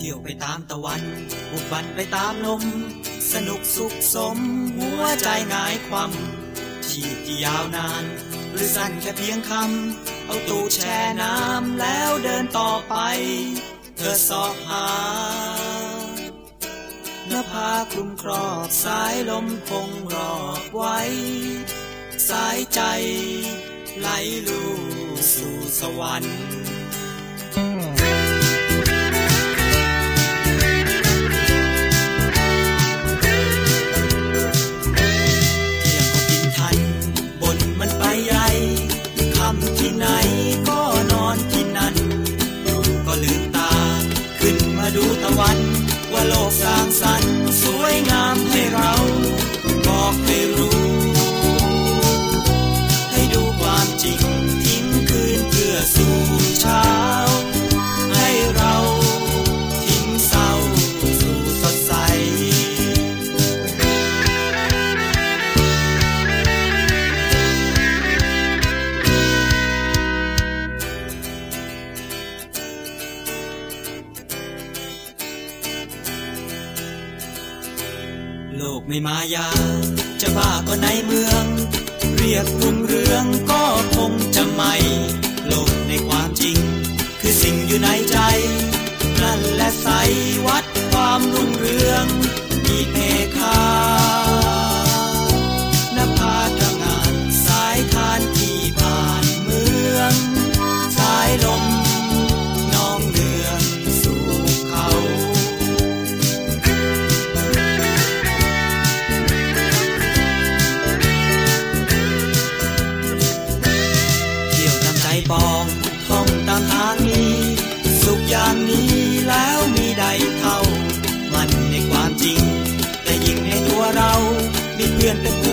ที่ยวไปตามตะวันบุกบันไปตามลมสนุกสุขสมหัวใจหงายความชีพที่ยาวนานหรือสั้นแค่เพียงคำเอาตู้แช่น้ำแล้วเดินต่อไปเธอสอบหาเนื้อผ้าคลุมครอบสายลมคงรอบไว้สายใจไหลลู่สู่สวรรค์ที่ไหนก็นอนที่นั่นก็ลืมตาขึ้นมาดูตะวันว่าโลกสร้างสรรค์สวยงามให้เราบอกให้รู้ให้ดูความจริงทิ้งคืนเพื่อสู่เช้าให้เราทิ้งเศร้าสู่สดใสโลกไม่มายาจะบ้าก็ในเมืองเรียกรุ่งเรืองก็คงจะไม่โลกในความจริงคือสิ่งอยู่ในใจนั่นแหละใสวัดความรุ่งเรืองมีเพคานภาตงานสายทานที่ผ่านเมืองสายลมน้องเรืองสู่เขาปองท่องตามทางนี้สุขอย่างนี้แล้วมีใดเท่ามันในความจริงแต่ยิ่งในตัวเรามีเพื่อนเป็น